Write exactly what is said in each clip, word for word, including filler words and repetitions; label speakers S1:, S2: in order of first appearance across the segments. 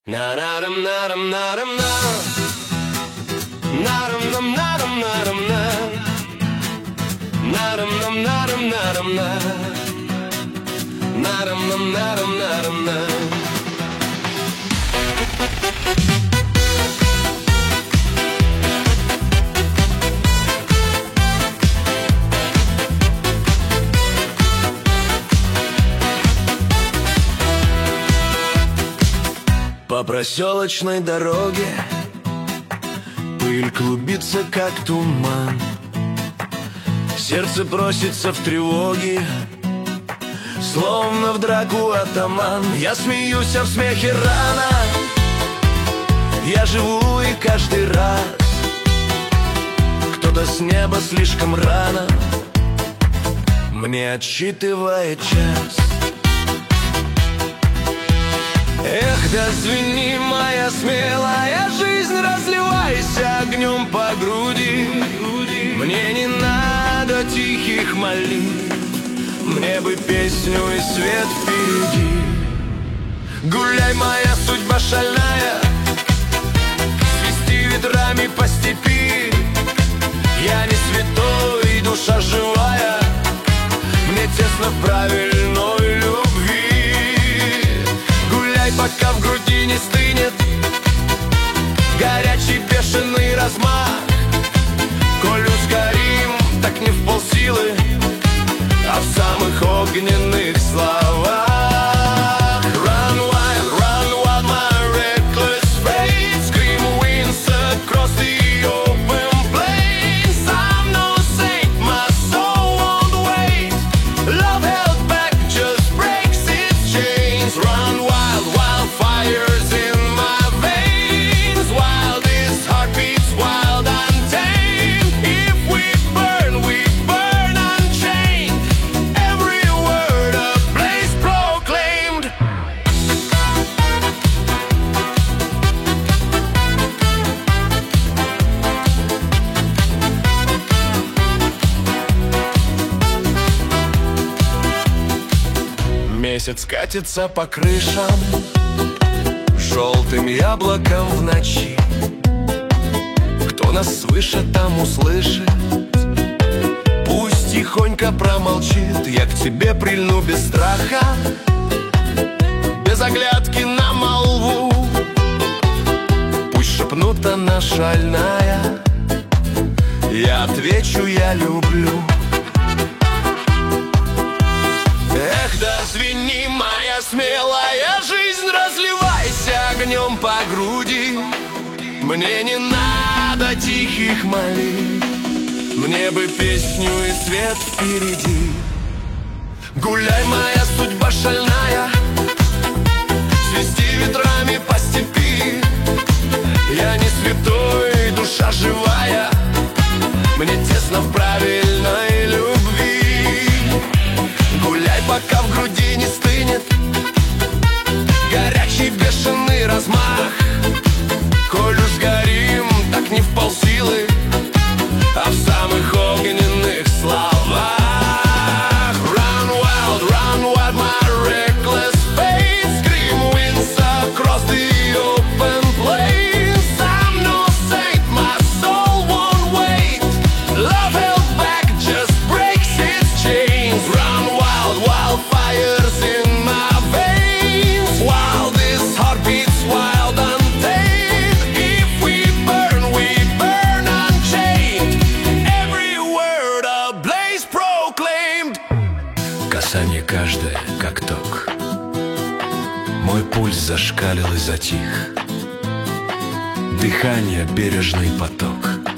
S1: Na-na-dum, na-dum, na-dum, na. Na-dum, dum, na-dum, na-dum, na. Na-dum, dum, na-dum, na-dum, na. Na-dum, dum, na-dum, na-dum, na. По проселочной дороге пыль клубится, как туман. Сердце просится в тревоге, словно в драку атаман. Я смеюсь, а в смехе рано. Я живу, и каждый раз кто-то с неба слишком рано мне отсчитывает час. Эх, да звени, моя смелая жизнь, разливайся огнем по груди. Мне не надо тихих молитв, мне бы песню и свет впереди. Гуляй, моя судьба шальная, свисти ветрами по степи. Я не святой, душа живая, мне тесно в правильной любви. Пока в груди не стынет горячий бешеный размах. Коль сгорим, так не в полсилы, а в самых огненных словах. Run wild, run wild, my reckless fate. Scream winds across the open plains. I'm no saint, my soul won't wait. Love held back just breaks its chains. Run wild, fires in my veins, while this heart beats wild, untamed. If we burn, we burn unchained. Every word a blaze proclaimed. Месяц катится по крышам желтым яблоком в ночи. Кто нас свыше, там услышит, пусть тихонько промолчит. Я к тебе прильну без страха, без оглядки на молву. Пусть шепнут, она шальная, я отвечу, я люблю. Эх, да звени, моя смелая жизнь, разливайся огнем по груди. Мне не надо тихих молитв, мне бы песню и свет впереди. Гуляй, моя судьба шальная, свисти ветрами по степи. Я не святой, душа живая, мне тесно в правильной любви. Гуляй, пока в груди не стынет горячий бешеный размах. Коль уж сгорим, так не в полсилы, а в самых огненных словах. Run wild, run wild, my reckless fate. Scream winds across the open plains. I'm no saint, my soul won't wait. Love held back just breaks its chains. Run wild, wildfires in my veins, while this heart beats wild, untamed. If we burn, we burn unchained. Every word a blaze proclaimed. Касание каждое, как ток. Мой пульс зашкалил и затих. Дыхание, бережный поток.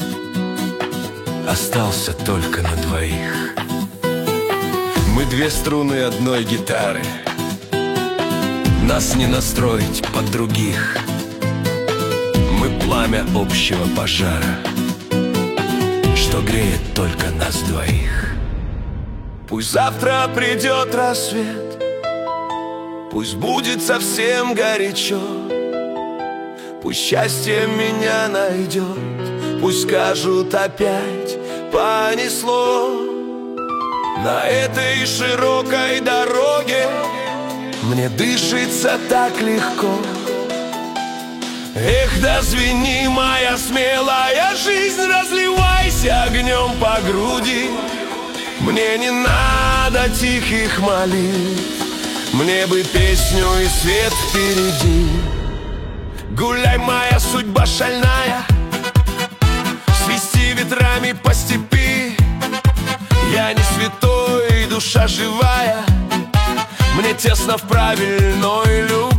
S1: Остался только на двоих. Мы две струны одной гитары, нас не настроить под других. Мы пламя общего пожара, что греет только нас двоих. Пусть завтра придет рассвет, пусть будет совсем горячо. Пусть счастье меня найдет, пусть скажут опять понесло. На этой широкой дороге мне дышится так легко. Эх, да звени, моя смелая жизнь, разливайся огнем по груди. Мне не надо тихих молитв, мне бы песню и свет впереди. Гуляй, моя судьба шальная, свисти ветрами по степи. Я не святой, душа живая, мне тесно в правильной любви.